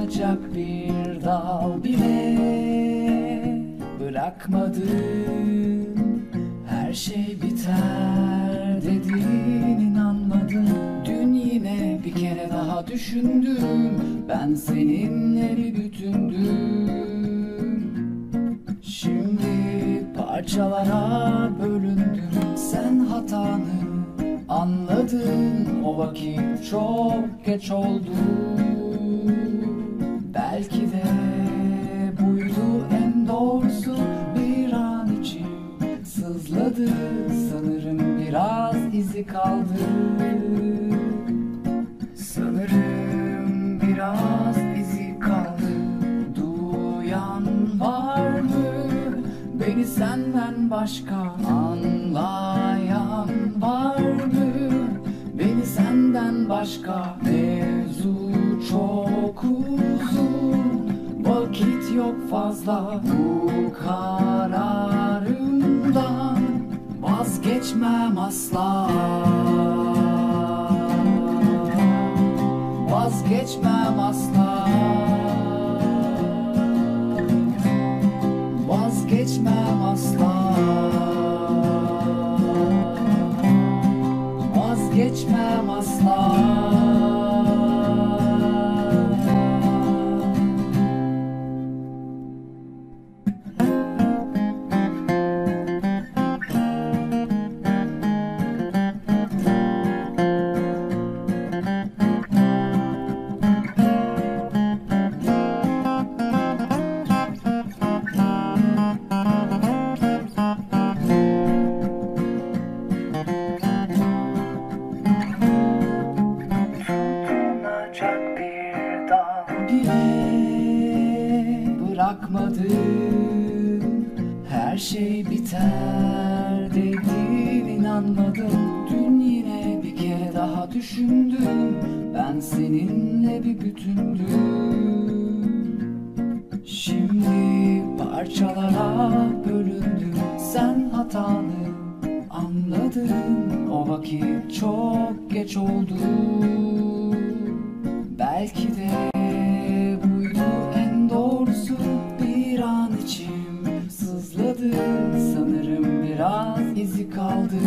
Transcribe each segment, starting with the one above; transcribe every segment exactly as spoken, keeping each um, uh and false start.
tutunacak bir dal bile bırakmadın. Her şey biter dedin, inanmadım. Dün yine bir kere daha düşündüm, ben seninle bir bütündüm. Şimdi parçalara bölündüm. Sen hatanı anladın, o vakit çok geç oldu. Belki de buydu en doğrusu. Bir an için sızladı, sanırım biraz izi kaldı. Sanırım biraz izi kaldı. Duyan var mı? Beni senden başka anlayan var mı? Beni senden başka. Mevzu çok uzun, vakit yok fazla. Bu kararımdan vazgeçmem asla. Vazgeçmem asla. Vazgeçmem asla. Vazgeçmem asla. Bırakmadın, her şey biter dedin, inanmadım. Dün yine bir kere daha düşündüm, ben seninle bir bütündüm. Şimdi parçalara bölündüm. Sen hatanı anladın, o vakit çok geç oldu. Belki de buydu en doğrusu. Bir an içim sızladı, sanırım biraz izi kaldı.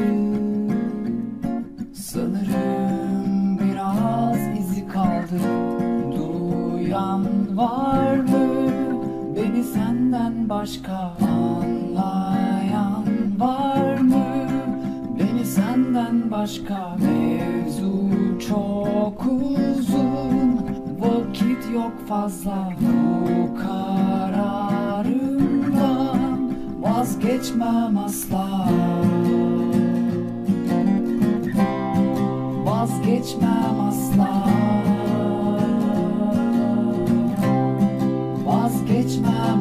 Sanırım biraz izi kaldı. Duyan var mı? Beni senden başka anlayan var mı? Beni senden başka. Mevzu çok uzun, vakit yok fazla. Bu kararımdan vazgeçmem asla. Vazgeçmem asla. Vazgeçmem.